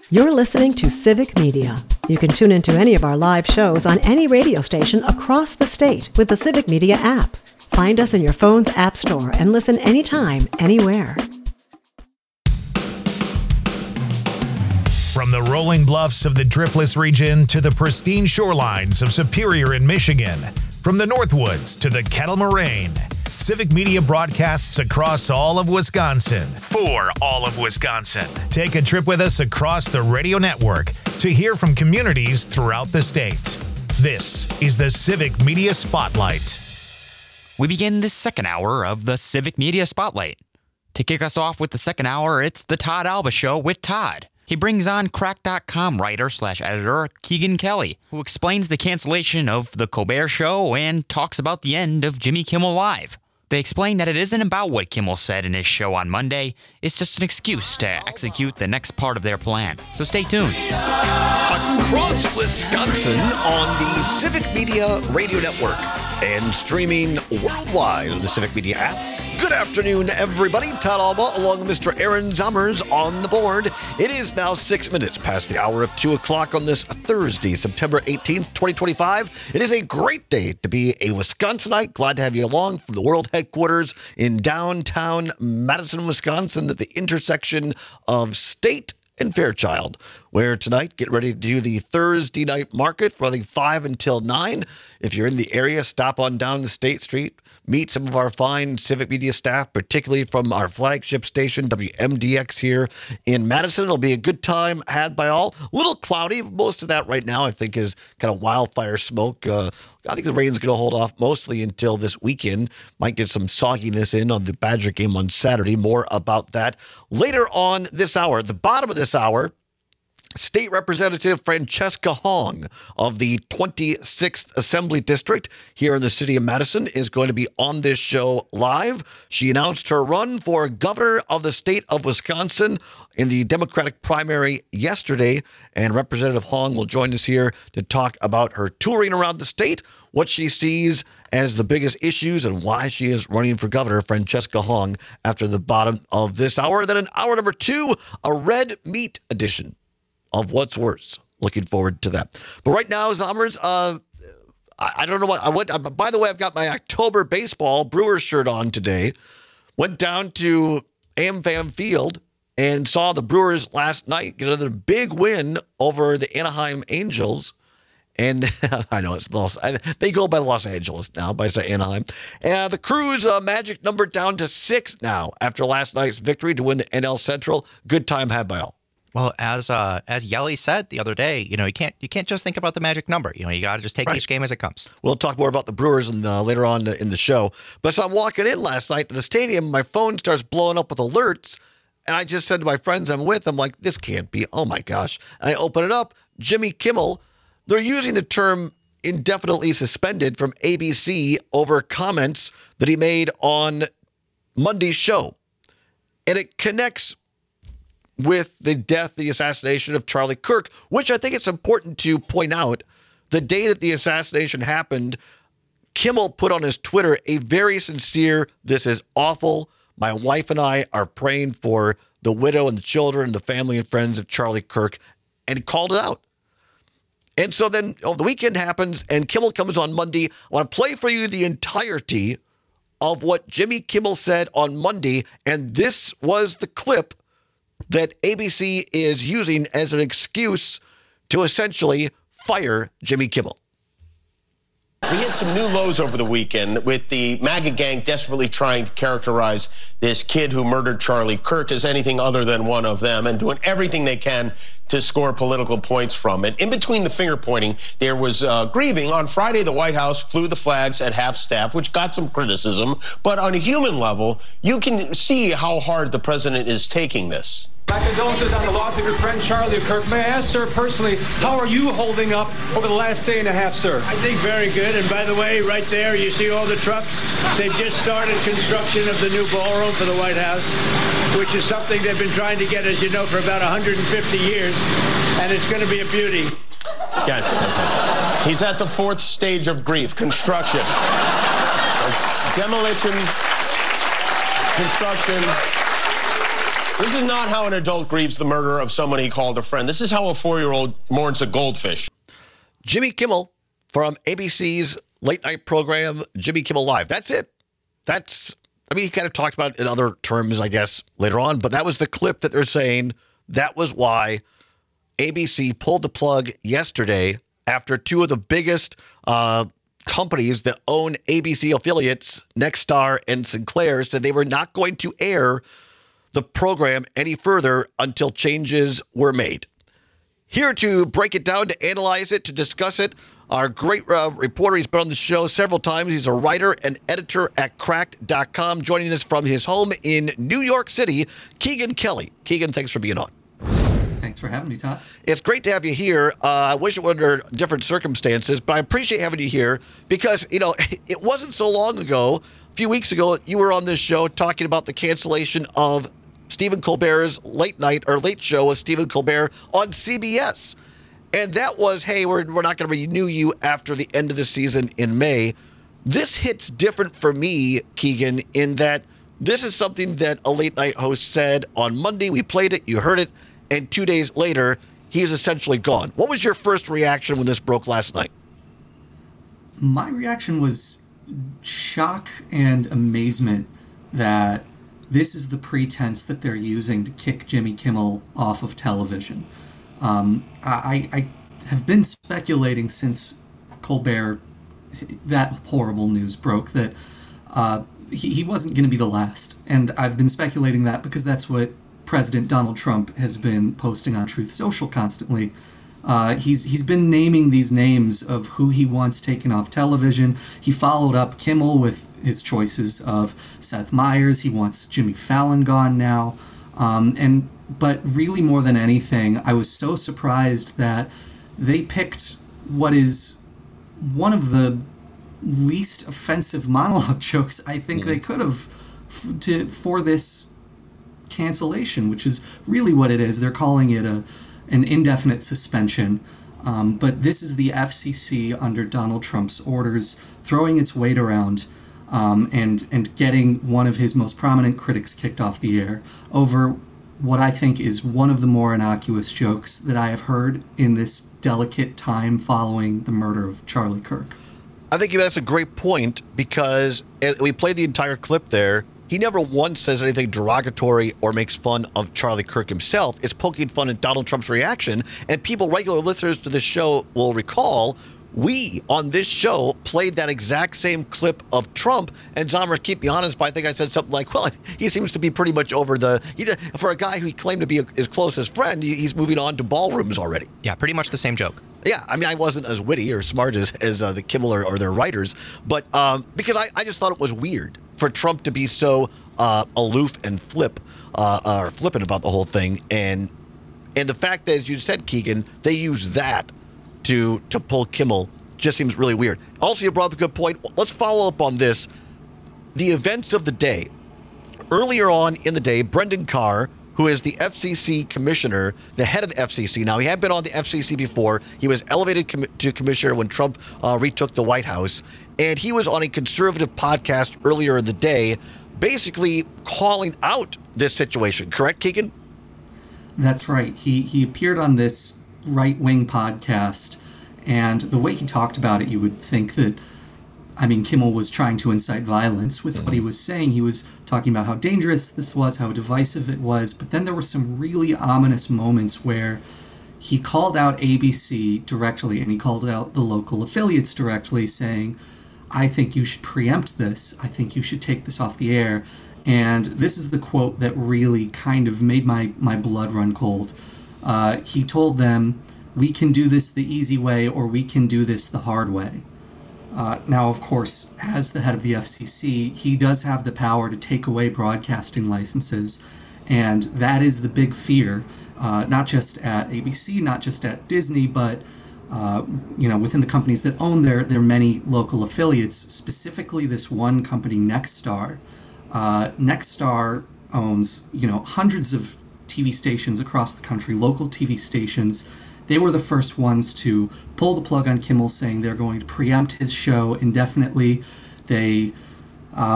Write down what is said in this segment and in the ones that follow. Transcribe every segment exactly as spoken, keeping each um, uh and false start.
You're listening to Civic Media. You can tune into any of our live shows on any radio station across the state with the Civic Media app. Find us in your phone's app store and listen anytime, anywhere. From the rolling bluffs of the Driftless region to the pristine shorelines of Superior in Michigan, from the Northwoods to the Kettle Moraine, Civic Media broadcasts across all of Wisconsin for all of Wisconsin. Take a trip with us across the radio network to hear from communities throughout the state. This is the Civic Media Spotlight. We begin the second hour of the Civic Media Spotlight. To kick us off with the second hour, it's the Todd Alba Show with Todd. He brings on crack dot com writer slash editor Keegan Kelly, who explains the cancellation of The Colbert Show and talks about the end of Jimmy Kimmel Live. They explain that it isn't about what Kimmel said in his show on Monday. It's just an excuse to execute the next part of their plan. So stay tuned. Across Wisconsin on the Civic Media Radio Network and streaming worldwide on the Civic Media app. Good afternoon, everybody. Todd Alba along with Mister Aaron Zommers on the board. It is now six minutes past the hour of two o'clock on this Thursday, September eighteenth, twenty twenty-five. It is a great day to be a Wisconsinite. Glad to have you along from the world headquarters in downtown Madison, Wisconsin at the intersection of State and Fairchild, where tonight, get ready to do the Thursday night market from I think five until nine. If you're in the area, stop on down to State Street. Meet some of our fine Civic Media staff, particularly from our flagship station, W M D X here in Madison. It'll be a good time had by all. A little cloudy. Most of that right now, I think, is kind of wildfire smoke. Uh, I think the rain's going to hold off mostly until this weekend. Might get some sogginess in on the Badger game on Saturday. More about that later on this hour. At the bottom of this hour, State Representative Francesca Hong of the twenty-sixth Assembly District here in the city of Madison is going to be on this show live. She announced her run for governor of the state of Wisconsin in the Democratic primary yesterday, and Representative Hong will join us here to talk about her touring around the state, what she sees as the biggest issues, and why she is running for governor. Francesca Hong after the bottom of this hour. Then in hour number two, a red meat edition of What's Worse. Looking forward to that. But right now, Zommers, uh, I, I don't know what I went. Uh, by the way, I've got my October baseball Brewers shirt on today. Went down to AmFam Field and saw the Brewers last night get another big win over the Anaheim Angels. And I know it's Los. They go by Los Angeles now, by say Anaheim. And the Crew's uh, magic number down to six now after last night's victory to win the N L Central. Good time had by all. Well, as uh, as Yelly said the other day, you know, you can't you can't just think about the magic number. You know, you got to just take right. each game as it comes. We'll talk more about the Brewers in the, later on in the show. But so I'm walking in last night to the stadium. My phone starts blowing up with alerts. And I just said to my friends I'm with, I'm like, this can't be. Oh, my gosh. And I open it up. Jimmy Kimmel. They're using the term indefinitely suspended from A B C over comments that he made on Monday's show. And it connects with the death, the assassination of Charlie Kirk, which I think it's important to point out. The day that the assassination happened, Kimmel put on his Twitter a very sincere, this is awful. My wife and I are praying for the widow and the children and the family and friends of Charlie Kirk, and he called it out. And so then oh, the weekend happens, and Kimmel comes on Monday. I want to play for you the entirety of what Jimmy Kimmel said on Monday, and this was the clip that A B C is using as an excuse to essentially fire Jimmy Kimmel. We hit some new lows over the weekend with the MAGA gang desperately trying to characterize this kid who murdered Charlie Kirk as anything other than one of them and doing everything they can to score political points from it. In between the finger pointing, there was uh, grieving. On Friday, the White House flew the flags at half-staff, which got some criticism. But on a human level, you can see how hard the president is taking this. My condolences on the loss of your friend Charlie Kirk. May I ask, sir, personally, how are you holding up over the last day and a half, sir? I think very good. And by the way, right there, you see all the trucks? They've just started construction of the new ballroom for the White House, which is something they've been trying to get, as you know, for about one hundred fifty years. And it's going to be a beauty. Yes. He's at the fourth stage of grief, construction. Demolition, construction. This is not how an adult grieves the murder of someone he called a friend. This is how a four-year-old mourns a goldfish. Jimmy Kimmel from A B C's late night program, Jimmy Kimmel Live. That's it. That's, I mean, he kind of talked about it in other terms, I guess, later on, but that was the clip that they're saying that was why A B C pulled the plug yesterday after two of the biggest uh, companies that own A B C affiliates, Nexstar and Sinclair, said they were not going to air the program any further until changes were made. Here to break it down, to analyze it, to discuss it, our great uh, reporter. He's been on the show several times. He's a writer and editor at cracked dot com, joining us from his home in New York City, Keegan Kelly. Keegan, thanks for being on. Thanks for having me, Todd. It's great to have you here. Uh, I wish it were under different circumstances, but I appreciate having you here because, you know, it wasn't so long ago, a few weeks ago, you were on this show talking about the cancellation of Stephen Colbert's late night or late show with Stephen Colbert on C B S. And that was, hey, we're, we're not going to renew you after the end of the season in May. This hits different for me, Keegan, in that this is something that a late night host said on Monday. We played it, you heard it, and two days later, he's essentially gone. What was your first reaction when this broke last night? My reaction was shock and amazement that this is the pretense that they're using to kick Jimmy Kimmel off of television. Um, I, I have been speculating since Colbert, that horrible news broke, that uh, he, he wasn't going to be the last. And I've been speculating that because that's what President Donald Trump has been posting on Truth Social constantly. Uh, he's he's been naming these names of who he wants taken off television. He followed up Kimmel with his choices of Seth Meyers. He wants Jimmy Fallon gone now. Um, and but really more than anything, I was so surprised that they picked what is one of the least offensive monologue jokes I think mm-hmm. they could have f- to for this cancellation, which is really what it is. They're calling it a an indefinite suspension. Um, but this is the F C C under Donald Trump's orders throwing its weight around um, and and getting one of his most prominent critics kicked off the air over what I think is one of the more innocuous jokes that I have heard in this delicate time following the murder of Charlie Kirk. I think that's a great point because we played the entire clip there. He never once says anything derogatory or makes fun of Charlie Kirk himself. It's poking fun at Donald Trump's reaction. And people, regular listeners to this show, will recall we, on this show, played that exact same clip of Trump. And Zomer, keep me honest, but I think I said something like, well, he seems to be pretty much over the, he, for a guy who he claimed to be his closest friend, he's moving on to ballrooms already. Yeah, pretty much the same joke. Yeah, I mean, I wasn't as witty or smart as, as uh, the Kimmel or, or their writers, but um, because I, I just thought it was weird for Trump to be so uh, aloof and flip, uh, or flippant about the whole thing. And and the fact that, as you said, Keegan, they use that to to pull Kimmel just seems really weird. Also, you brought up a good point. Let's follow up on this. The events of the day. Earlier on in the day, Brendan Carr, who is the F C C commissioner, the head of the F C C. Now, he had been on the F C C before. He was elevated com- to commissioner when Trump uh, retook the White House. And he was on a conservative podcast earlier in the day, basically calling out this situation. Correct, Keegan? That's right. He, he appeared on this right-wing podcast, and the way he talked about it, you would think that, I mean, Kimmel was trying to incite violence with what he was saying. He was talking about how dangerous this was, how divisive it was, but then there were some really ominous moments where he called out A B C directly, and he called out the local affiliates directly, saying, I think you should preempt this. I think you should take this off the air. And this is the quote that really kind of made my, my blood run cold. Uh, he told them, we can do this the easy way, or we can do this the hard way. Uh, now, of course, as the head of the F C C, he does have the power to take away broadcasting licenses, and that is the big fear, uh, not just at A B C, not just at Disney, but uh, you know, within the companies that own their, their many local affiliates, specifically this one company, Nexstar. Uh, Nexstar owns, you know, hundreds of T V stations across the country, local T V stations. They were the first ones to pull the plug on Kimmel, saying they're going to preempt his show indefinitely. They uh,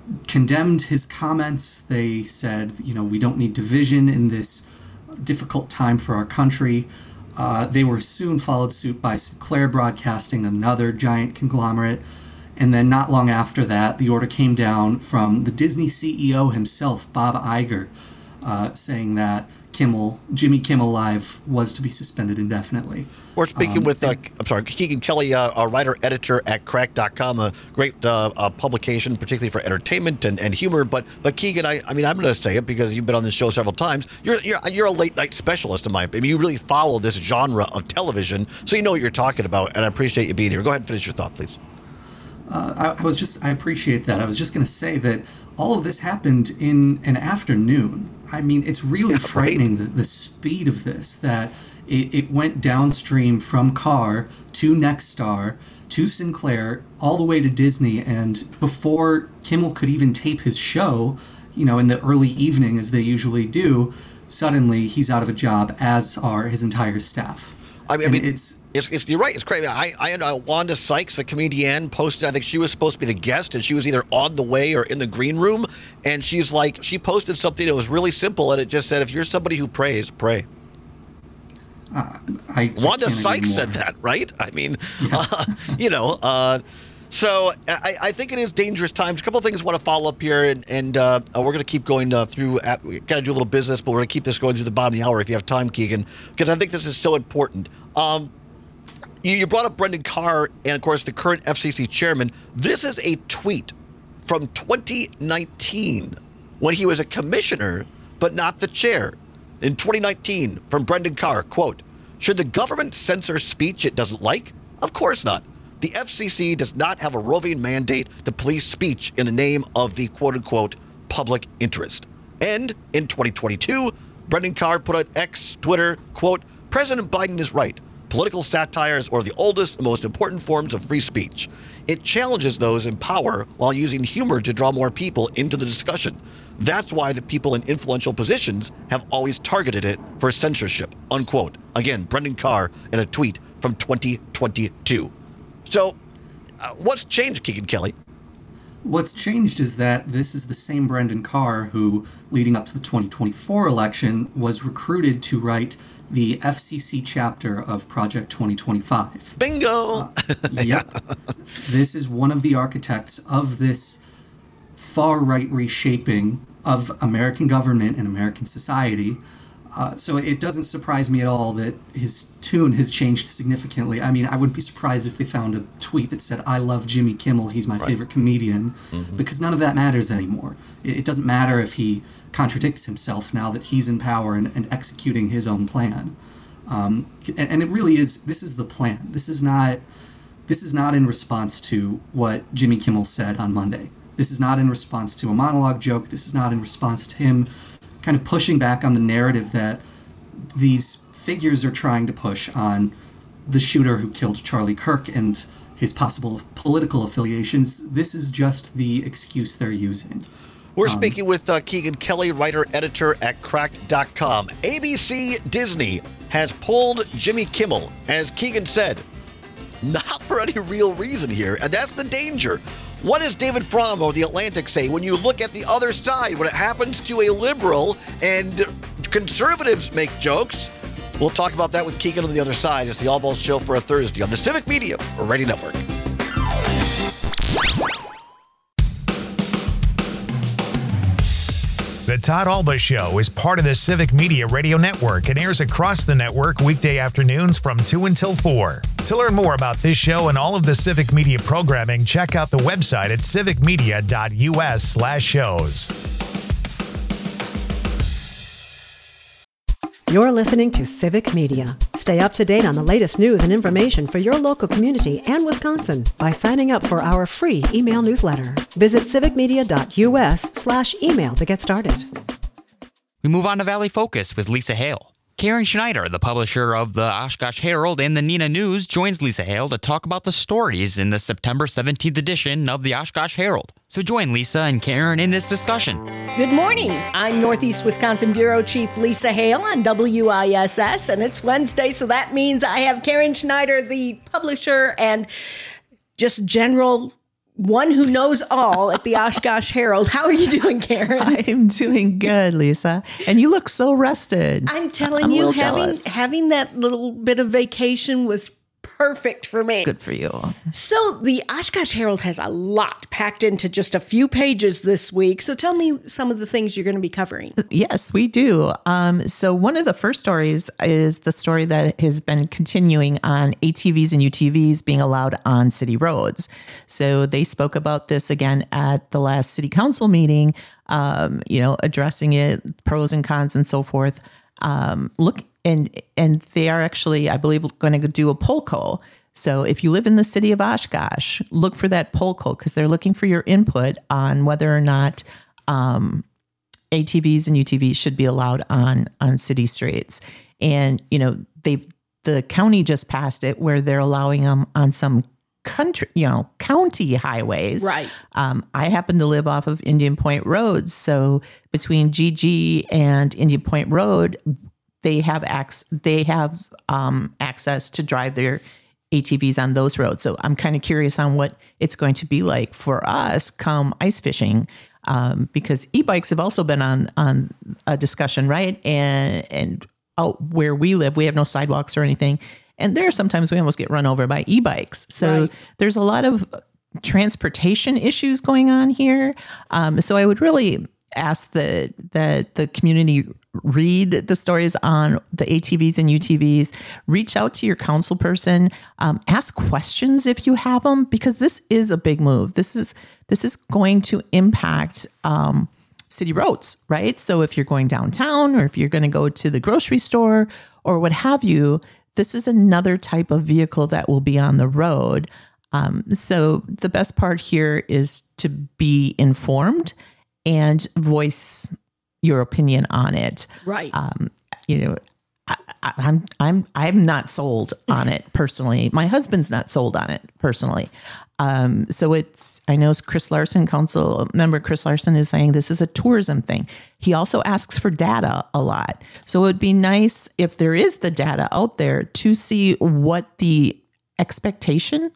condemned his comments. They said, you know, we don't need division in this difficult time for our country. Uh, they were soon followed suit by Sinclair Broadcasting, another giant conglomerate. And then not long after that, the order came down from the Disney C E O himself, Bob Iger, uh, saying that Kimmel, Jimmy Kimmel Live was to be suspended indefinitely. We're speaking um, with, uh, I'm sorry, Keegan Kelly, uh, a writer-editor at cracked dot com, a great uh, uh, publication, particularly for entertainment and, and humor. But but Keegan, I, I mean, I'm going to say it because you've been on this show several times. You're, you're you're a late-night specialist, in my opinion. You really follow this genre of television, so you know what you're talking about, and I appreciate you being here. Go ahead and finish your thought, please. Uh, I, I was just, I appreciate that. I was just going to say that all of this happened in an afternoon. I mean, it's really yeah, frightening, right? the, the speed of this, that it, it went downstream from Carr to Nexstar to Sinclair, all the way to Disney. And before Kimmel could even tape his show, you know, in the early evening, as they usually do, suddenly he's out of a job, as are his entire staff. I mean, I mean it's, it's, it's, you're right. It's crazy. I, I know Wanda Sykes, the comedian, posted, I think she was supposed to be the guest, and she was either on the way or in the green room. And she's like, she posted something that was really simple, and it just said, if you're somebody who prays, pray. Uh, I, Wanda I Sykes said that, right? I mean, yeah. uh, you know, uh, so I, I think it is dangerous times. A couple of things I want to follow up here, and, and uh, we're going to keep going uh, through. At, we got to do a little business, but we're going to keep this going through the bottom of the hour if you have time, Keegan, because I think this is so important. Um, you, you brought up Brendan Carr and, of course, the current F C C chairman. This is a tweet from twenty nineteen when he was a commissioner, but not the chair. In twenty nineteen, from Brendan Carr, quote, "Should the government censor speech it doesn't like? Of course not. The F C C does not have a roving mandate to police speech in the name of the quote-unquote public interest." And in twenty twenty-two, Brendan Carr put on X, Twitter, quote, "President Biden is right. Political satire is one of the oldest and most important forms of free speech. It challenges those in power while using humor to draw more people into the discussion. That's why the people in influential positions have always targeted it for censorship," unquote. Again, Brendan Carr in a tweet from twenty twenty-two. So, uh, what's changed, Keegan Kelly? What's changed is that this is the same Brendan Carr who, leading up to the twenty twenty-four election, was recruited to write the F C C chapter of Project twenty twenty-five. Bingo! Uh, yep. This is one of the architects of this far-right reshaping of American government and American society. Uh, so it doesn't surprise me at all that his tune has changed significantly. I mean, I wouldn't be surprised if they found a tweet that said, "I love Jimmy Kimmel, he's my right. favorite comedian," mm-hmm. because none of that matters anymore. It, it doesn't matter if he contradicts himself now that he's in power and, and executing his own plan. Um, and, and it really is, this is the plan. This is not, this is not in response to what Jimmy Kimmel said on Monday. This is not in response to a monologue joke. This is not in response to him kind of pushing back on the narrative that these figures are trying to push on the shooter who killed Charlie Kirk and his possible political affiliations. This is just the excuse they're using. We're um, speaking with uh, Keegan Kelly, writer-editor at cracked dot com. A B C Disney has pulled Jimmy Kimmel, as Keegan said, not for any real reason here, and that's the danger. What does David Fromm or The Atlantic say when you look at the other side, when it happens to a liberal and conservatives make jokes? We'll talk about that with Keegan on the other side. It's the All Balls Show for a Thursday on the Civic Media Radio Network. The Todd Alba Show is part of the Civic Media Radio Network and airs across the network weekday afternoons from two until four. To learn more about this show and all of the Civic Media programming, check out the website at civicmedia.us slash shows. You're listening to Civic Media. Stay up to date on the latest news and information for your local community and Wisconsin by signing up for our free email newsletter. Visit civicmedia.us slash email to get started. We move on to Valley Focus with Lisa Hale. Karen Schneider, the publisher of the Oshkosh Herald and the Neenah News, joins Lisa Hale to talk about the stories in the September seventeenth edition of the Oshkosh Herald. So join Lisa and Karen in this discussion. Good morning. I'm Northeast Wisconsin Bureau Chief Lisa Hale on W I S S, and it's Wednesday, so that means I have Karen Schneider, the publisher and just general one who knows all at the Oshkosh Herald. How are you doing, Karen? I'm doing good, Lisa. And you look so rested. I'm telling I'm you, a little having jealous. having that little bit of vacation was perfect for me. Good for you. So the Oshkosh Herald has a lot packed into just a few pages this week. So tell me some of the things you're going to be covering. Yes, we do. Um, so one of the first stories is the story that has been continuing on A T Vs and U T Vs being allowed on city roads. So they spoke about this again at the last city council meeting, um, you know, addressing it, pros and cons and so forth. Um, look, and and they are actually, I believe, going to do a poll call. So if you live in the city of Oshkosh, look for that poll call because they're looking for your input on whether or not um, A T Vs and U T Vs should be allowed on on city streets. And you know, they've the county just passed it where they're allowing them on some country, you know, county highways. Right. Um, I happen to live off of Indian Point Road, so between G G and Indian Point Road, they have ac- they have um, access to drive their A T Vs on those roads. So I'm kind of curious on what it's going to be like for us come ice fishing, um, because e-bikes have also been on on a discussion, right? And and out where we live, we have no sidewalks or anything. And there are sometimes we almost get run over by e-bikes. So Right. there's a lot of transportation issues going on here. Um, so I would really ask that that the community read the stories on the A T Vs and U T Vs, reach out to your council person, um, ask questions if you have them, because this is a big move. This is this is going to impact um, city roads, right? So if you're going downtown or if you're going to go to the grocery store or what have you, this is another type of vehicle that will be on the road. Um, so the best part here is to be informed and voice your opinion on it. Right. Um, you know, I, I, I'm I'm I'm not sold on it personally. My husband's not sold on it personally. Um, so it's I know Chris Larson, council member Chris Larson, is saying this is a tourism thing. He also asks for data a lot. So it would be nice if there is the data out there to see what the expectation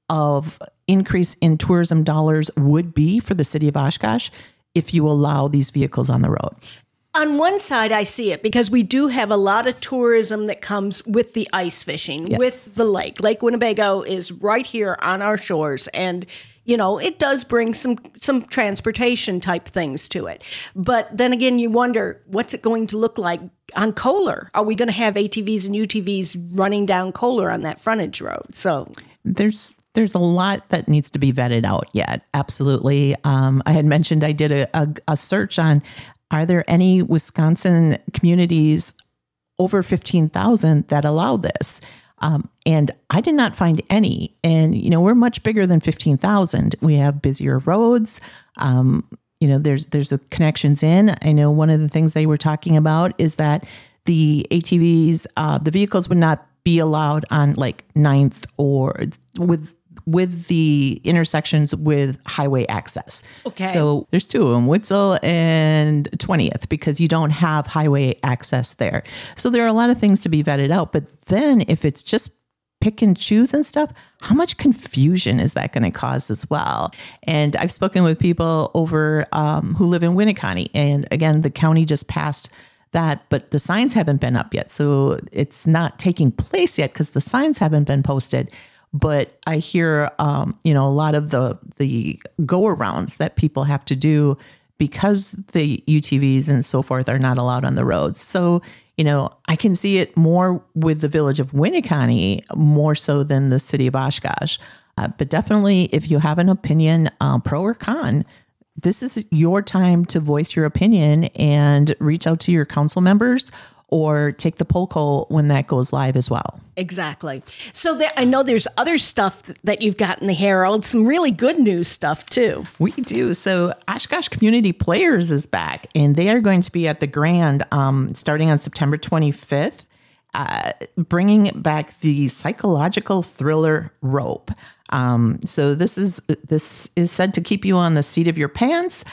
of increase in tourism dollars would be for the city of Oshkosh if you allow these vehicles on the road. On one side, I see it because we do have a lot of tourism that comes with the ice fishing, Yes. with the lake. Lake Winnebago is right here on our shores, and you know it does bring some some transportation type things to it. But then again, you wonder what's it going to look like on Kohler? Are we going to have A T Vs and U T Vs running down Kohler on that frontage road? So there's there's a lot that needs to be vetted out yet. Absolutely. Um, I had mentioned I did a, a, a search on, are there any Wisconsin communities over fifteen thousand that allow this? Um, and I did not find any. And, you know, we're much bigger than fifteen thousand. We have busier roads. Um, you know, there's, there's a connections in. I know one of the things they were talking about is that the A T Vs, uh, the vehicles would not be allowed on like ninth or with with the intersections with highway access. Okay. So there's two of them, Witzel and twentieth, because you don't have highway access there. So there are a lot of things to be vetted out. But then if it's just pick and choose and stuff, how much confusion is that going to cause as well? And I've spoken with people over um, who live in Winneconne. And again, the county just passed that, but the signs haven't been up yet. So it's not taking place yet because the signs haven't been posted. But I hear, um, you know, a lot of the the go-arounds that people have to do because the U T Vs and so forth are not allowed on the roads. So, you know, I can see it more with the village of Winneconne, more so than the city of Oshkosh. Uh, but definitely, if you have an opinion, uh, pro or con, this is your time to voice your opinion and reach out to your council members or take the poll call when that goes live as well. exactly. So there, I know there's other stuff that you've got in the Herald, some really good news stuff too. We do. So Oshkosh Community Players is back, and they are going to be at the Grand um, starting on September twenty-fifth, uh, bringing back the psychological thriller Rope. Um, so this is this is said to keep you on the seat of your pants.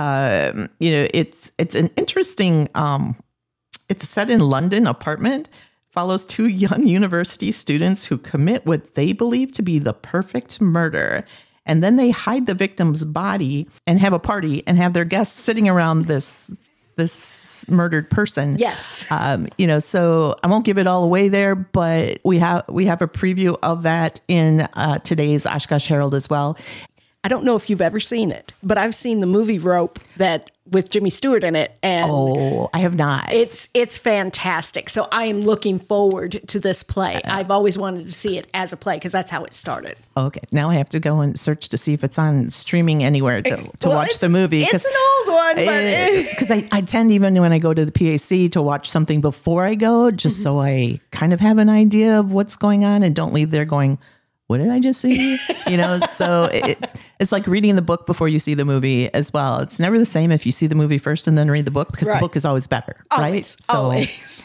Um, you know, it's it's an interesting. Um, It's set in London apartment, follows two young university students who commit what they believe to be the perfect murder. And then they hide the victim's body and have a party and have their guests sitting around this this murdered person. Yes. Um, you know, so I won't give it all away there, but we have we have a preview of that in uh, today's Oshkosh Herald as well. I don't know if you've ever seen it, but I've seen the movie Rope that with Jimmy Stewart in it. And oh, I have not. It's it's fantastic. So I am looking forward to this play. I've always wanted to see it as a play because that's how it started. Okay. Now I have to go and search to see if it's on streaming anywhere to, to well, watch the movie. It's an old one. Because I, I tend, even when I go to the P A C, to watch something before I go, just mm-hmm. so I kind of have an idea of what's going on and don't leave there going, what did I just see? You know, so it's it's like reading the book before you see the movie as well. It's never the same if you see the movie first and then read the book, because right. the book is always better, always, right? So, always.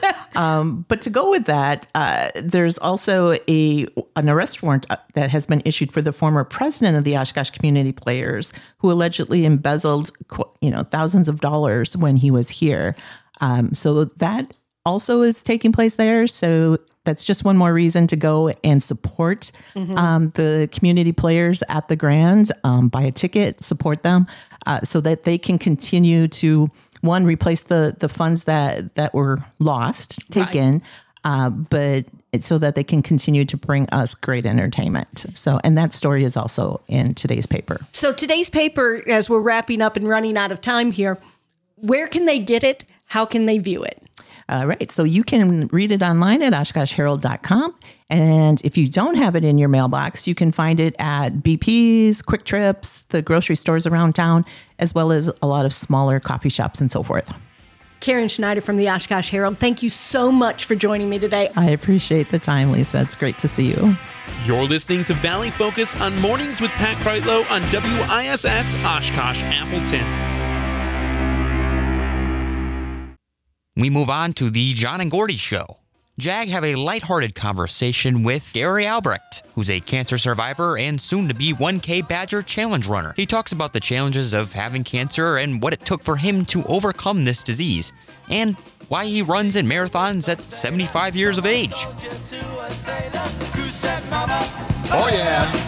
um, but to go with that, uh, there's also a an arrest warrant that has been issued for the former president of the Oshkosh Community Players, who allegedly embezzled, you know, thousands of dollars when he was here. Um, so that also is taking place there. So that's just one more reason to go and support mm-hmm. um, the community players at the Grand. Um, buy a ticket, support them, uh, so that they can continue to, one, replace the the funds that that were lost, taken, right. uh, but so that they can continue to bring us great entertainment. So, and that story is also in today's paper. So today's paper, as we're wrapping up and running out of time here, where can they get it? How can they view it? All right. So you can read it online at oshkosh herald dot com. And if you don't have it in your mailbox, you can find it at B P's, Quick Trips, the grocery stores around town, as well as a lot of smaller coffee shops and so forth. Karen Schneider from the Oshkosh Herald, thank you so much for joining me today. I appreciate the time, Lisa. It's great to see you. You're listening to Valley Focus on Mornings with Pat Kreitlow on W I S S Oshkosh Appleton. We move on to the John and Gordy Show. JAG have a lighthearted conversation with Gary Albrecht, who's a cancer survivor and soon-to-be one K Badger Challenge runner. He talks about the challenges of having cancer and what it took for him to overcome this disease, and why he runs in marathons at seventy-five years of age. Oh, yeah.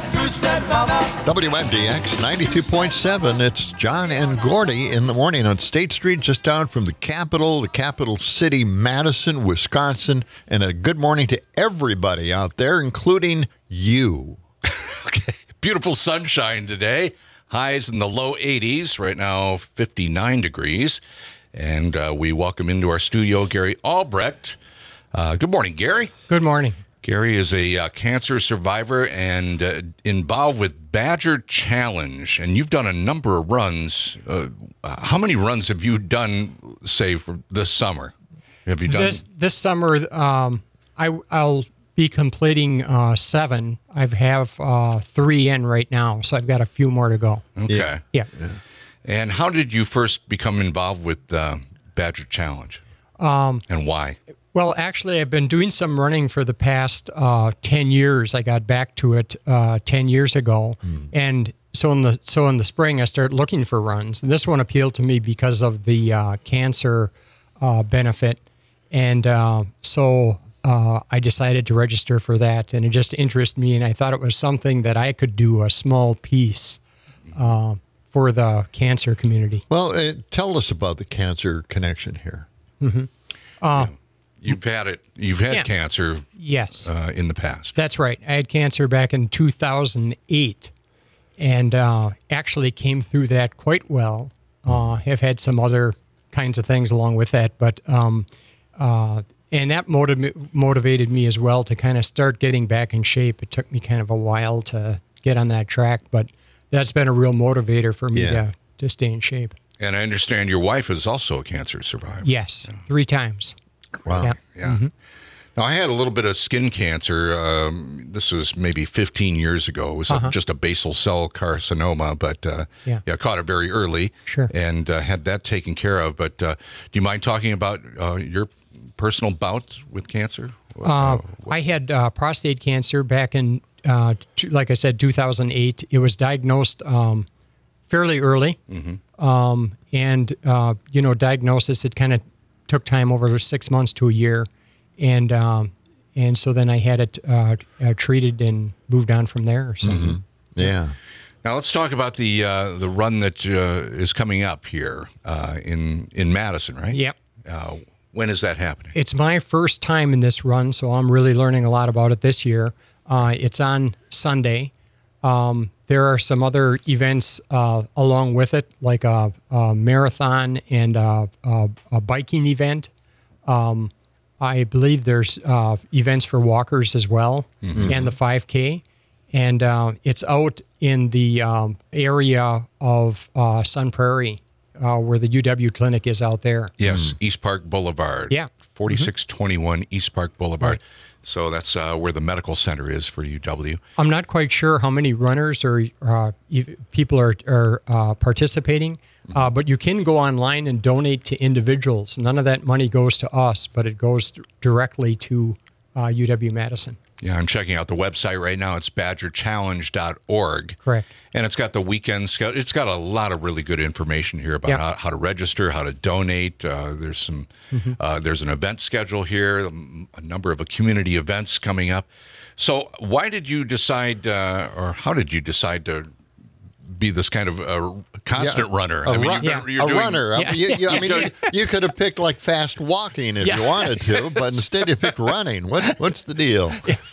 W M D X ninety-two point seven. It's John and Gordy in the morning on State Street, just down from the capital, the capital city, Madison, Wisconsin. And a good morning to everybody out there, including you. Okay. Beautiful sunshine today. Highs in the low eighties. Right now, fifty-nine degrees. And uh, we welcome into our studio Gary Albrecht. Uh, good morning, Gary. Good morning. Gary is a uh, cancer survivor and uh, involved with Badger Challenge, and you've done a number of runs. Uh, how many runs have you done, say, for this summer? Have you done this this summer? Um, I I'll be completing uh, seven. I have uh, three in right now, so I've got a few more to go. Okay. Yeah. yeah. yeah. And how did you first become involved with uh, Badger Challenge? Um, and why? Well, actually, I've been doing some running for the past uh, ten years. I got back to it uh, ten years ago, mm. and so in the so in the spring, I started looking for runs. And this one appealed to me because of the uh, cancer uh, benefit, and uh, so uh, I decided to register for that. And it just interested me, and I thought it was something that I could do a small piece uh, for the cancer community. Well, uh, tell us about the cancer connection here. Mm-hmm. Uh, yeah. You've had it. You've had yeah. cancer. Yes, uh, in the past. That's right. I had cancer back in two thousand eight, and uh, actually came through that quite well. Uh, have had some other kinds of things along with that, but um, uh, and that motiv- motivated me as well to kind of start getting back in shape. It took me kind of a while to get on that track, but that's been a real motivator for me yeah. to to stay in shape. And I understand your wife is also a cancer survivor. Yes, yeah. three times. Wow. Yeah. yeah. Mm-hmm. Now, I had a little bit of skin cancer. Um, this was maybe fifteen years ago. It was uh-huh. a, just a basal cell carcinoma, but uh, yeah. yeah, I caught it very early. Sure. And uh, had that taken care of. But uh, do you mind talking about uh, your personal bouts with cancer? Uh, I had uh, prostate cancer back in, uh, t- like I said, two thousand eight. It was diagnosed um, fairly early. Mm-hmm. Um, and, uh, you know, diagnosis, it kind of took time over six months to a year. And um, and so then I had it uh, uh, treated and moved on from there. So. Mm-hmm. Yeah. Now let's talk about the uh, the run that uh, is coming up here uh, in in Madison, right? Yep. Uh, when is that happening? It's my first time in this run, so I'm really learning a lot about it this year. Uh, it's on Sunday. Um, there are some other events uh, along with it, like a, a marathon and a, a, a biking event. Um, I believe there's uh, events for walkers as well, mm-hmm. and the five K. And uh, it's out in the um, area of uh, Sun Prairie, uh, where the U W clinic is out there. Yes, mm. East Park Boulevard. Yeah. forty-six twenty-one mm-hmm. East Park Boulevard. Right. So that's uh, where the medical center is for U W. I'm not quite sure how many runners or uh, people are, are uh, participating, uh, but you can go online and donate to individuals. None of that money goes to us, but it goes directly to uh, U W Madison. Yeah, I'm checking out the website right now. It's badger challenge dot org. Correct. And it's got the weekend schedule. It's got a lot of really good information here about yeah. how, how to register, how to donate. Uh, there's some, mm-hmm. uh, there's an event schedule here, a number of community events coming up. So why did you decide, uh, or how did you decide to be this kind of a constant yeah, runner? A, I mean, run, you're, you're a doing, runner. Yeah. You, you, I mean, you, you could have picked like fast walking if Yeah. you wanted to, but instead you picked running. What, what's the deal?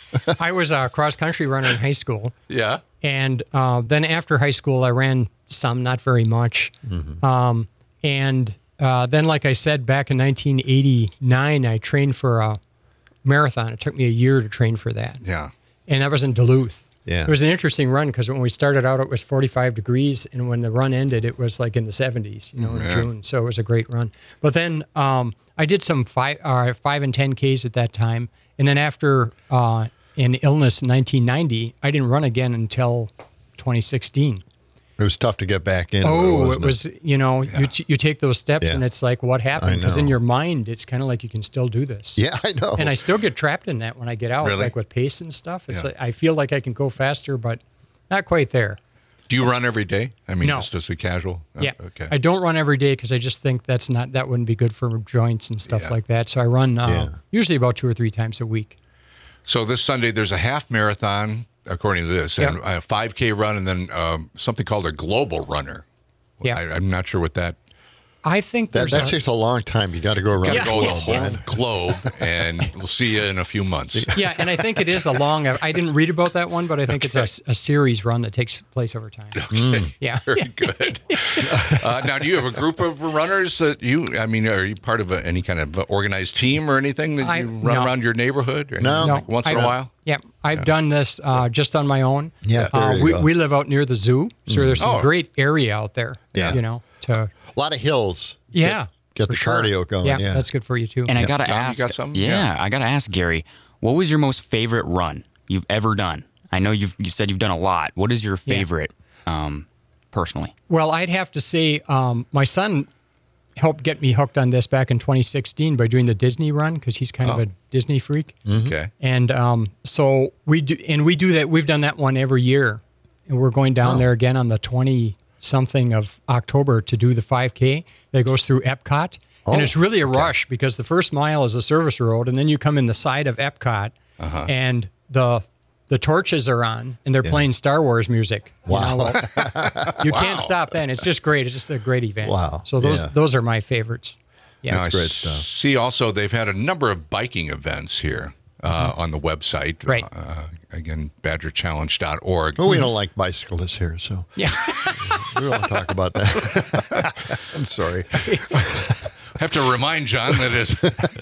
I was a cross-country runner in high school. Yeah. And uh, then after high school, I ran some, not very much. Mm-hmm. Um, and uh, then, like I said, back in nineteen eighty-nine, I trained for a marathon. It took me a year to train for that. Yeah. And that was in Duluth. Yeah. It was an interesting run because when we started out, it was forty-five degrees. And when the run ended, it was like in the seventies, you know, in Yeah. June. So it was a great run. But then um, I did some five, uh, five and ten Ks at that time. And then after uh, an illness in nineteen ninety, I didn't run again until twenty sixteen. It was tough to get back in. Oh, wasn't it was, you know, Yeah. you, you take those steps Yeah. and it's like, what happened? I Because in know. your mind, it's kind of like you can still do this. Yeah, I know. And I still get trapped in that when I get out, Really? like with pace and stuff. It's Yeah. like I feel like I can go faster, but not quite there. Do you run every day? I mean, No. just as a casual? Oh, Yeah. Okay. I don't run every day because I just think that's not that wouldn't be good for joints and stuff Yeah. like that. So I run uh, Yeah. usually about two or three times a week. So this Sunday, there's a half marathon, according to this, and Yeah. a five K run, and then um, something called a global runner. Yeah. I, I'm not sure what that. I think that, there's that a, takes a long time. You got to go around. Got to the go the globe, whole man. globe, and we'll see you in a few months. yeah, and I think it is a long. I didn't read about that one, but I think it's a, a series run that takes place over time. Okay. Yeah. Very good. uh, now, do you have a group of runners that you? I mean, are you part of a, any kind of organized team or anything that I- you run no. around your neighborhood? Or No. anything, No, like once I in a don't. while. Yeah, I've done this uh, just on my own. Yeah, there uh, you we go. we live out near the zoo, so there's some Oh. great area out there. Yeah. you know, to A lot of hills. yeah, Get for the sure. cardio going. Yeah, Yeah. that's good for you too. And I gotta Tom, you ask, got something? Yeah, Yeah. I gotta ask Gary, what was your most favorite run you've ever done? I know you've you said you've done a lot. What is your Yeah. favorite, um, personally? Well, I'd have to say um, my son helped get me hooked on this back in twenty sixteen by doing the Disney run because he's kind of Oh. a Disney freak. Okay. And um, so we do, and we do that. We've done that one every year, and we're going down Oh. there again on the twenty something of October to do the five K that goes through Epcot. and Oh, it's really a rush because the first mile is a service road, and then you come in the side of Epcot, Uh-huh. and the the torches are on, and they're playing Star Wars music. You Wow. know, you Wow. can't stop then. It's just great. It's just a great event. Wow. So those Yeah. those are my favorites. Yeah. Now, I great stuff. see also they've had a number of biking events here uh, on the website. Mm-hmm. Right. Uh, again, badger challenge dot org. Well, we don't like bicyclists here, so Yeah. we won't talk about that. I'm sorry. Have to remind John that is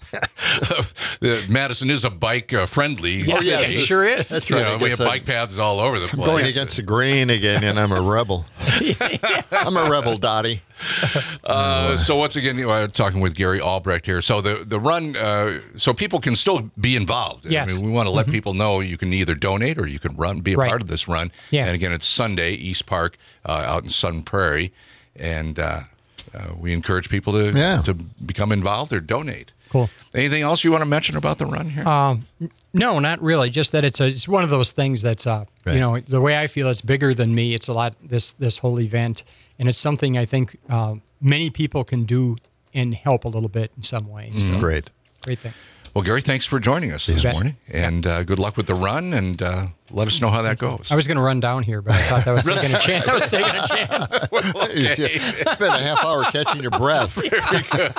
that Madison is a bike uh, friendly. Oh, yeah, city. it sure is. That's You right. know, I we guess have I'm bike paths all over the place. going against the grain again, and I'm a rebel. I'm a rebel, Dottie. Uh, so once again, you know, talking with Gary Albrecht here. So the the run, uh, so people can still be involved. Yes. I mean, we want to let people know you can either donate or you can run, be a Right. part of this run. Yeah. And again, it's Sunday, East Park, uh, out in Sun Prairie, and uh, uh, we encourage people to Yeah. to become involved or donate. Cool. Anything else you want to mention about the run here? Um, no, not really. Just that it's a, it's one of those things that's uh, Right. you know, the way I feel, it's bigger than me. It's a lot. This this whole event, and it's something I think uh, many people can do and help a little bit in some way. So Great. great thing. Well, Gary, thanks for joining us this morning, and uh, good luck with the run, and uh, let us know how that goes. I was going to run down here, but I thought that was taking a chance. I was taking a chance. Well, okay. Spent a half hour catching your breath. Very good.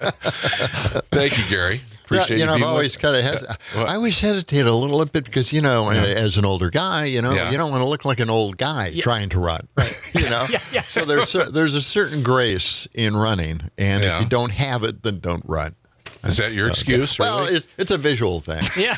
Thank you, Gary. Appreciate yeah, you know, you I've always kind of hes- I always hesitate a little bit because, you know, yeah. as an older guy, you know, yeah. you don't want to look like an old guy yeah. trying to run, right. you know. yeah, yeah. So there's a, there's a certain grace in running, and yeah. if you don't have it, then don't run. Is that your so, excuse? Yeah. Well, really? it's, it's a visual thing. yeah.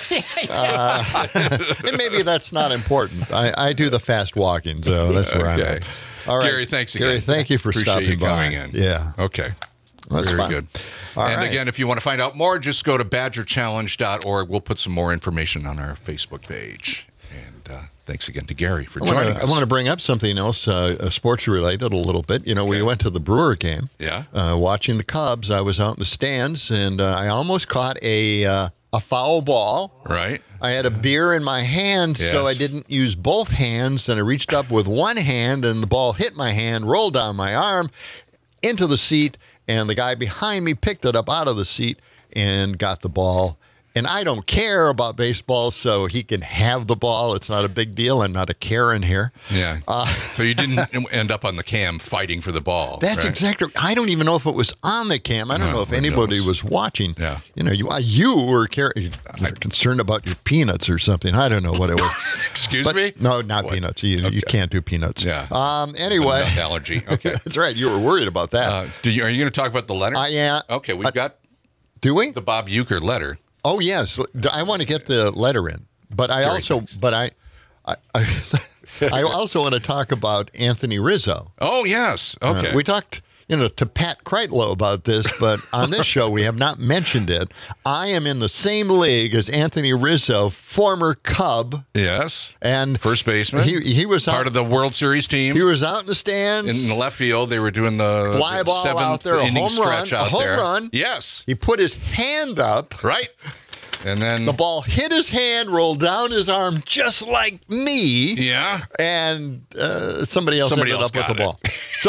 uh, and maybe that's not important. I, I do the fast walking, so that's where okay. I'm at. All right. Gary, thanks again. Gary, thank you for Appreciate stopping you by. coming in. Yeah. Okay. That's Very fun. good. All and right. again, if you want to find out more, just go to badger challenge dot org. We'll put some more information on our Facebook page. And uh, thanks again to Gary for I joining wanna, us. I want to bring up something else, uh, sports related a little bit. You know, we went to the Brewer game. Yeah. Uh, watching the Cubs. I was out in the stands, and uh, I almost caught a uh, a foul ball. Right. I had a beer in my hand, Yes. so I didn't use both hands, and I reached up with one hand, and the ball hit my hand, rolled down my arm, into the seat, and the guy behind me picked it up out of the seat and got the ball. And I don't care about baseball, so he can have the ball. It's not a big deal. I'm not a Karen here. Yeah. Uh, so you didn't end up on the cam fighting for the ball. That's right? exactly. I don't even know if it was on the cam. I don't No, know if who anybody knows? was watching. Yeah. You know, you you were care- you're concerned about your peanuts or something. I don't know what it was. Excuse But- me? No, not What? peanuts. You Okay. you can't do peanuts. Yeah. Um. Anyway, Nut allergy. Okay. that's right. You were worried about that. Uh, do you, are you going to talk about the letter? I am. Okay, we've Uh, got do we? the Bob Uecker letter. Oh yes, I want to get the letter in, but I Very also, good. but I, I, I, I also want to talk about Anthony Rizzo. Oh, yes. Uh, Okay. we talked, you know, to Pat Kreitlow about this, but on this show we have not mentioned it. I am in the same league as Anthony Rizzo, former Cub, yes. and First baseman. he he was part out, of the World Series team. he was out in the stands. in the left field, they were doing the Fly the ball seventh out there, a inning home stretch run, a out home there. run. Yes. He put his hand up. Right. And then The ball hit his hand, rolled down his arm, just like me. yeah. And uh, somebody else Somebody ended else up with got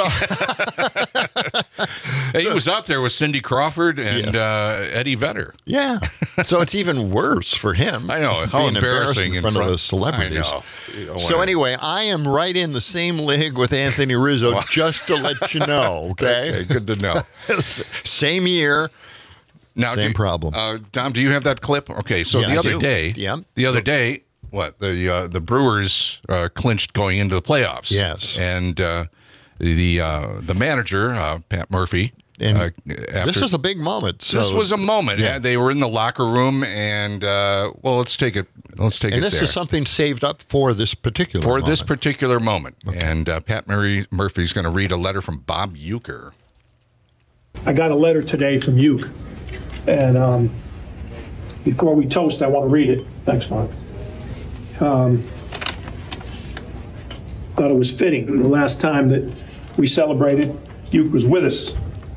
the it. ball. So, Hey, he was out there with Cindy Crawford and uh, Eddie Vedder. yeah. So it's even worse for him. I know. How being embarrassing in front, of those celebrities. I know. You don't So wanna- anyway, I am right in the same league with Anthony Rizzo, just to let you know. Okay. Okay, good to know. Same year. Now, Same do, problem. Uh, Dom, do you have that clip? Okay, so Yeah, the I other do. day, Yeah. the other day, what the uh, the Brewers uh, clinched going into the playoffs. Yes. and uh, the uh, the manager uh, Pat Murphy. And uh, this after- was a big moment. So, this was a moment. Yeah. Yeah, they were in the locker room, and uh, well, let's take it. Let's take and it this there. is something saved up for this particular for this moment. particular moment. And uh, Pat Murray, Murphy's going to read a letter from Bob Uecker. I got a letter today from Uke, and um, before we toast, I want to read it. Thanks, Mark. Um, thought it was fitting. The last time that we celebrated, Uke was with us.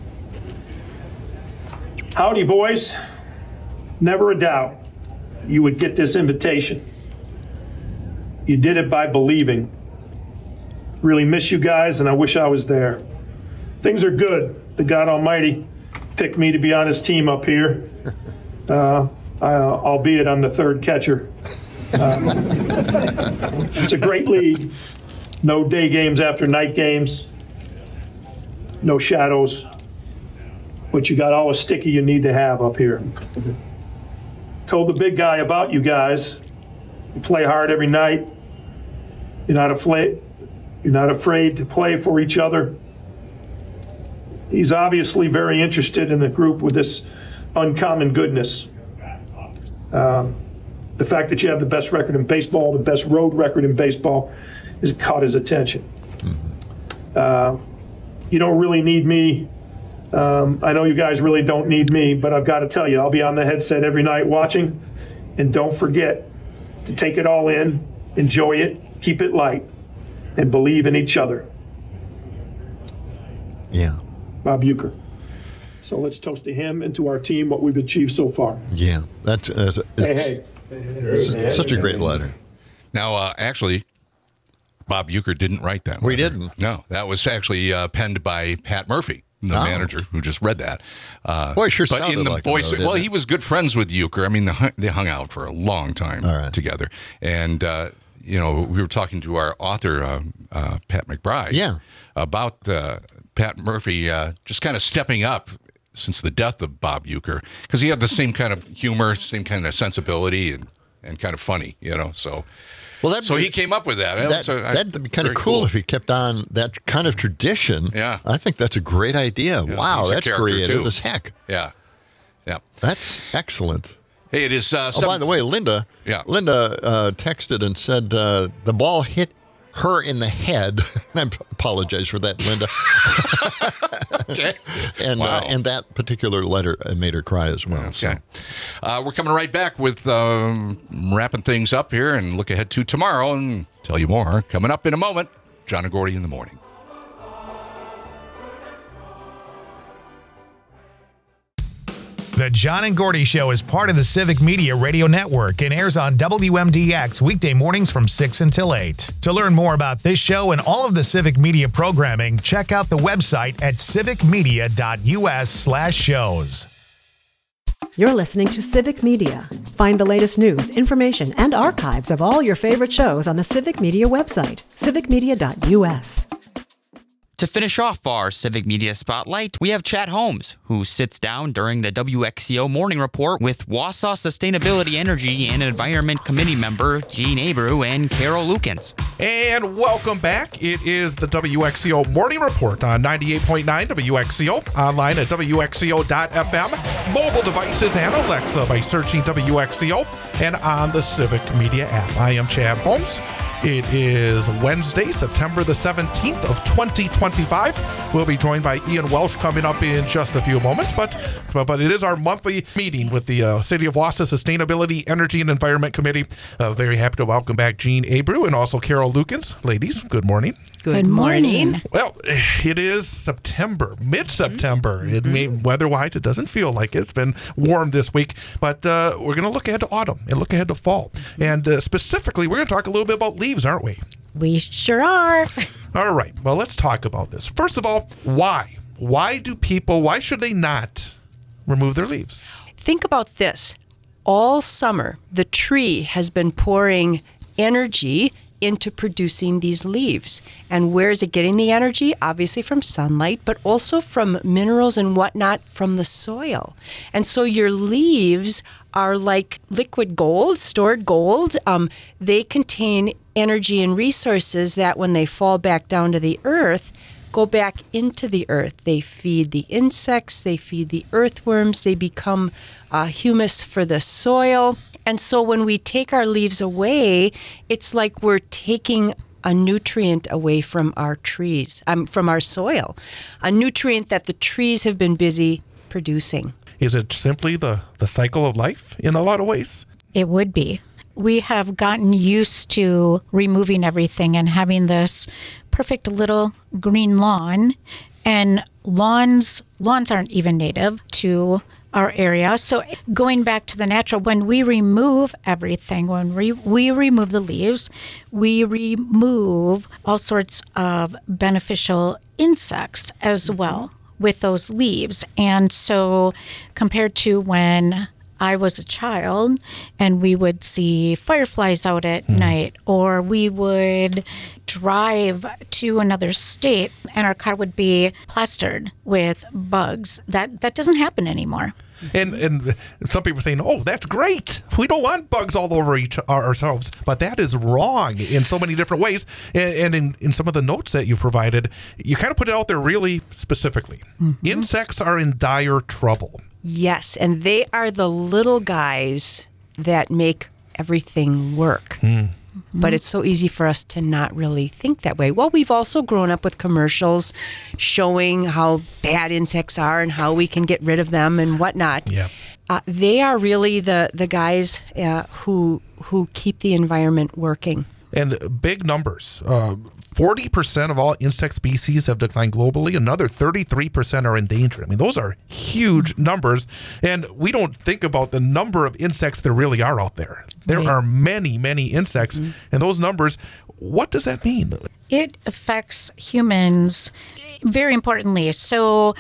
Howdy, boys. Never a doubt you would get this invitation. You did it by believing. Really miss you guys, and I wish I was there. Things are good. The God Almighty picked me to be on his team up here, uh, I, albeit I'm the third catcher. Uh, it's a great league. No day games after night games. No shadows. But you got all the sticky you need to have up here. Told the big guy about you guys. You play hard every night. You're not afraid. You're not afraid to play for each other. He's obviously very interested in the group with this uncommon goodness. Um, the fact that you have the best record in baseball, the best road record in baseball, has caught his attention. Uh, you don't really need me. Um, I know you guys really don't need me, but I've got to tell you, I'll be on the headset every night watching. And don't forget to take it all in, enjoy it, keep it light, and believe in each other. Yeah. Bob Uecker. So let's toast to him and to our team, what we've achieved so far. Yeah. That's uh, it's, Hey, it's such a great letter. Now, uh, actually, Bob Uecker didn't write that. We letter. didn't. No, that was actually uh, penned by Pat Murphy. the Oh. manager who just read that. Uh, Boy, sure but sounded in the like him, voice, though, didn't well, it? he was good friends with Euchre. I mean, they hung, they hung out for a long time together. And, uh, you know, we were talking to our author, uh, uh, Pat McBride, Yeah. about uh, Pat Murphy uh, just kind of stepping up since the death of Bob Euchre, because he had the same kind of humor, same kind of sensibility, and, and kind of funny, you know, so... Well, that so he came up with that. That, So I- that'd be kind of very cool, if he kept on that kind of tradition. Yeah. I think that's a great idea. Yeah, wow, he's a that's character, creative too. as heck. Yeah, yeah. That's excellent. Hey, it is. Uh, oh, seven- by the way, Linda. Yeah. Linda uh, texted and said uh, the ball hit her in the head. I apologize for that, Linda. Okay. and Wow. uh, and that particular letter uh, made her cry as well. So. Okay. Uh, we're coming right back with um, wrapping things up here and look ahead to tomorrow and tell you more. Coming up in a moment, John and Gordy in the morning. The John and Gordy Show is part of the Civic Media Radio Network and airs on W M D X weekday mornings from six until eight. To learn more about this show and all of the Civic Media programming, check out the website at civicmedia.us slash shows. You're listening to Civic Media. Find the latest news, information, and archives of all your favorite shows on the Civic Media website, civic media dot u s. To finish off our Civic Media Spotlight, we have Chad Holmes, who sits down during the W X C O Morning Report with Wausau Sustainability, Energy, and Environment Committee member Gene Abreu and Carol Lukens. And welcome back. It is the W X C O Morning Report on ninety-eight point nine W X C O, online at W X C O dot F M, mobile devices, and Alexa by searching W X C O, and on the Civic Media app. I am Chad Holmes. It is Wednesday, September the seventeenth of twenty twenty-five. We'll be joined by Ian Welsh coming up in just a few moments, but but, but it is our monthly meeting with the uh, City of Wausau Sustainability, Energy, and Environment Committee. Uh, very happy to welcome back Gene Abreu and also Carol Lukens. Ladies, good morning. Good morning. Well, it is September, mid-September. Mm-hmm. It may, weather-wise, it doesn't feel like it. It's been warm this week, but uh, we're going to look ahead to autumn and look ahead to fall. Mm-hmm. And uh, specifically, we're going to talk a little bit about leaves, aren't we? We sure are. All right. Well, let's talk about this. First of all, why? Why do people, why should they not remove their leaves? Think about this. All summer, the tree has been pouring energy into producing these leaves. And where is it getting the energy? Obviously from sunlight, but also from minerals and whatnot from the soil. And so your leaves are like liquid gold, stored gold. Um, they contain energy and resources that when they fall back down to the earth, go back into the earth. They feed the insects, they feed the earthworms, they become uh, humus for the soil. And so when we take our leaves away, it's like we're taking a nutrient away from our trees, um, from our soil, a nutrient that the trees have been busy producing. Is it simply the, the cycle of life in a lot of ways? It would be. We have gotten used to removing everything and having this perfect little green lawn. And lawns lawns aren't even native to our area. So going back to the natural, when we remove everything, when we, we remove the leaves, we remove all sorts of beneficial insects as well with those leaves. And so compared to when I was a child and we would see fireflies out at mm. night, or we would drive to another state and our car would be plastered with bugs. That that doesn't happen anymore. And and some people are saying, oh, that's great. We don't want bugs all over each ourselves. But that is wrong in so many different ways. And, and in, in some of the notes that you provided, you kind of put it out there really specifically. Mm-hmm. Insects are in dire trouble. Yes, and they are the little guys that make everything work. Mm. But it's so easy for us to not really think that way. Well, we've also grown up with commercials showing how bad insects are and how we can get rid of them and whatnot. Yeah. Uh, they are really the, the guys uh, who who keep the environment working. And big numbers. Uh, forty percent of all insect species have declined globally. Another thirty-three percent are endangered. I mean, those are huge numbers. And we don't think about the number of insects there really are out there. There Right. are many, many insects. Mhm. And those numbers, what does that mean? It affects humans very importantly. So,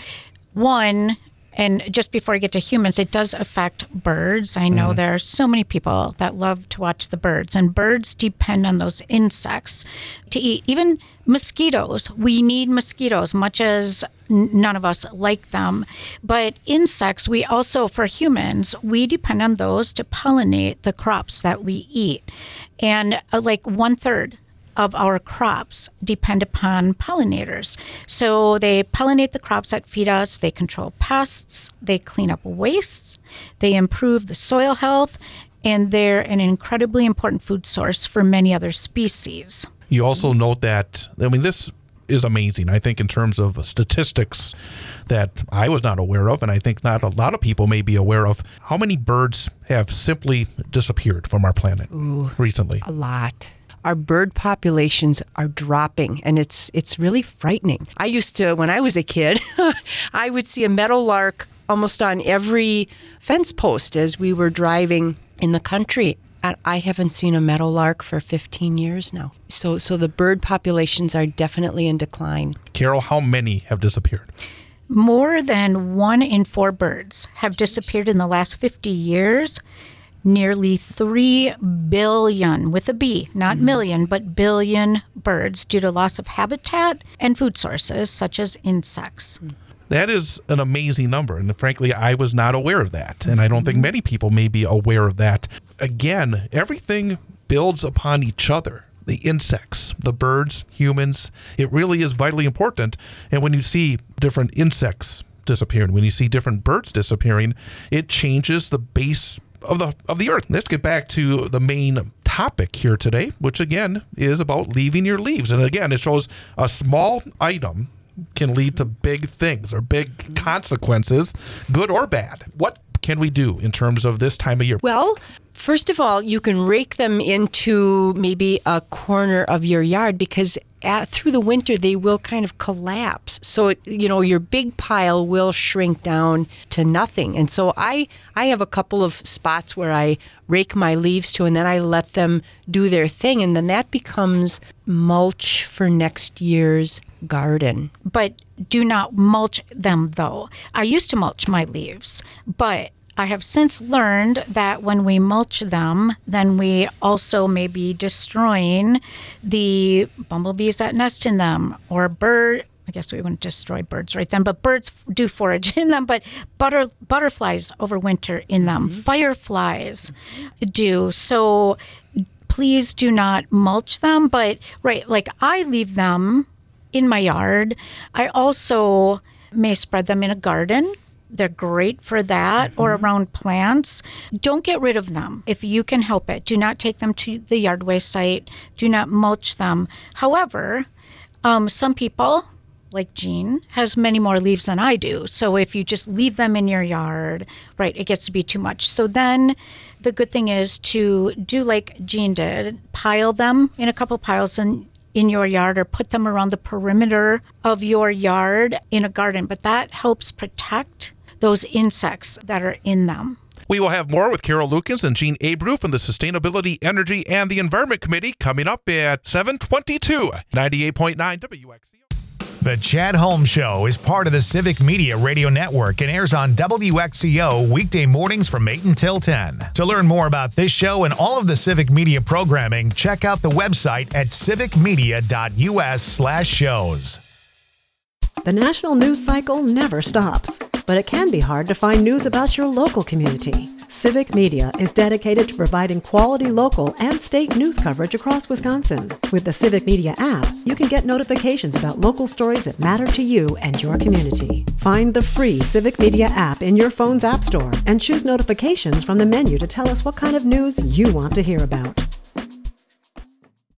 one, and just before I get to humans, it does affect birds. I know Mhm. there are so many people that love to watch the birds, and birds depend on those insects to eat. Even mosquitoes, we need mosquitoes, much as n- none of us like them. But insects, we also, for humans, we depend on those to pollinate the crops that we eat. And uh, like one third of our crops depend upon pollinators. So they pollinate the crops that feed us, they control pests, they clean up wastes, they improve the soil health, and they're an incredibly important food source for many other species. You also note that, I mean, this is amazing, I think, in terms of statistics that I was not aware of, and I think not a lot of people may be aware of. How many birds have simply disappeared from our planet Ooh, recently? A lot. Our bird populations are dropping, and it's it's really frightening. I used to, when I was a kid, I would see a meadowlark almost on every fence post as we were driving in the country. And I haven't seen a meadowlark for fifteen years now. So, so the bird populations are definitely in decline. Carol, how many have disappeared? More than one in four birds have disappeared in the last fifty years. Nearly three billion, with a B, not million, but billion birds due to loss of habitat and food sources such as insects. That is an amazing number. And frankly, I was not aware of that. And I don't think many people may be aware of that. Again, everything builds upon each other. The insects, the birds, humans, it really is vitally important. And when you see different insects disappearing, when you see different birds disappearing, it changes the base of the of the earth. Let's get back to the main topic here today, which again is about leaving your leaves. And again, it shows a small item can lead to big things or big consequences, good or bad. What can we do in terms of this time of year? Well, first of all, you can rake them into maybe a corner of your yard because at, through the winter they will kind of collapse. So, it, you know, your big pile will shrink down to nothing. And so I, I have a couple of spots where I rake my leaves to, and then I let them do their thing. And then that becomes mulch for next year's garden. But do not mulch them, though. I used to mulch my leaves, but I have since learned that when we mulch them, then we also may be destroying the bumblebees that nest in them, or bird. I guess we wouldn't destroy birds right then, but birds do forage in them, but butter, butterflies overwinter in them. Mm-hmm. Fireflies do. So please do not mulch them. But, right, like I leave them in my yard. I also may spread them in a garden. They're great for that, mm-hmm. or around plants. Don't get rid of them if you can help it. Do not take them to the yard waste site. Do not mulch them. However, um, some people, like Jean, has many more leaves than I do. So if you just leave them in your yard, right, it gets to be too much. So then the good thing is to do like Jean did, pile them in a couple piles and in your yard, or put them around the perimeter of your yard in a garden. But that helps protect those insects that are in them. We will have more with Carol Lukens and Jean Abreu from the Sustainability, Energy, and the Environment Committee coming up at seven twenty-two, ninety-eight point nine W X C O. The Chad Holmes Show is part of the Civic Media Radio Network and airs on W X C O weekday mornings from eight until ten. To learn more about this show and all of the Civic Media programming, check out the website at civicmedia.us slash shows. The national news cycle never stops, but it can be hard to find news about your local community. Civic Media is dedicated to providing quality local and state news coverage across Wisconsin. With the Civic Media app, you can get notifications about local stories that matter to you and your community. Find the free Civic Media app in your phone's app store and choose notifications from the menu to tell us what kind of news you want to hear about.